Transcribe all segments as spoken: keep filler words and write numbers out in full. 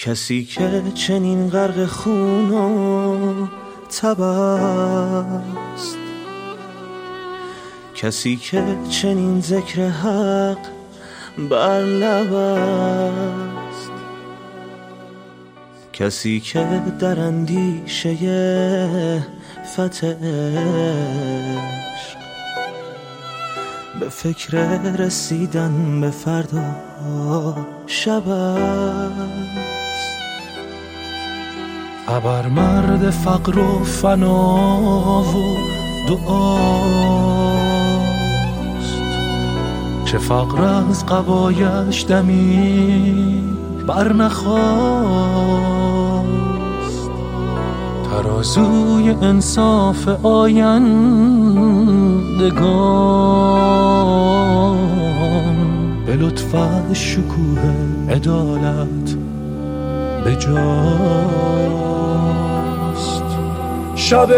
کسی که چنین غرق خون و تب است، کسی که چنین ذکر حق بر لب است، کسی که در اندیشه فتح عشق به فکر رسیدن به فردا شب است. ابر مرد فقر و فنا و دعاست، چه فقر از قبایش دمی بر نخواست. ترازوی انصاف آیندگان به لطف شکوه عدالت بجاست. شب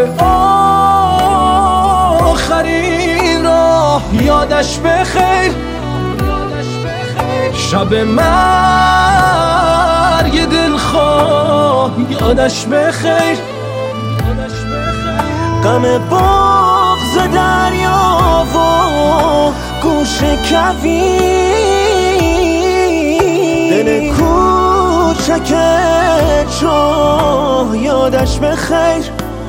آخرین را یادش بخیر، شب مرگ دلخواه یادش بخیر. غم بغض دریا و گوش کویر، دل کوچک چاه یادش بخیر.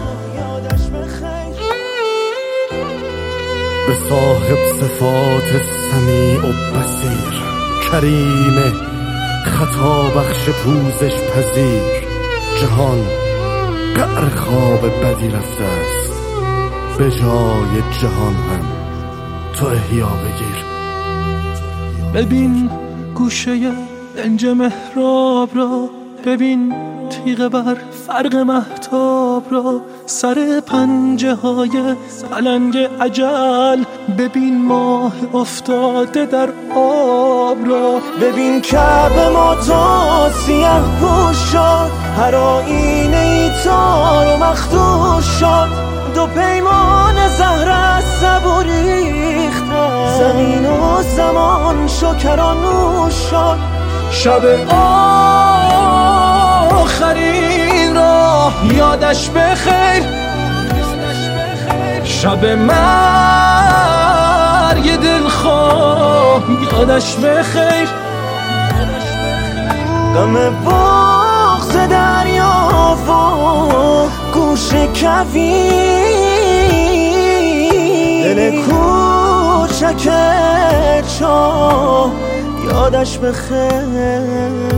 به صاحب صفات سمیع و بصیر، کریم خطا بخش پوزش پذیر، جهان قعر خواب بدی رفته است، به جای جهان هم تو احیا بگیر. ببین گوشه دنج محراب را، ببین تیغ بر فرق مهتاب را، سر پنجه های پلنگ اجل، ببین ماه افتاده در آب را. ببین کعبه ما تا سیه پوش شد، هر آینه ای تار و مخدوش شد، دو پیمان زهر از سبو ریختن، زمین و زمان شکرانوش شد. شب آخرین را یادش بخیر، شب مرگ دلخواه یادش بخیر. غم بغض دریا و گوش کویر، دل کوچک چاه یادش بخیر.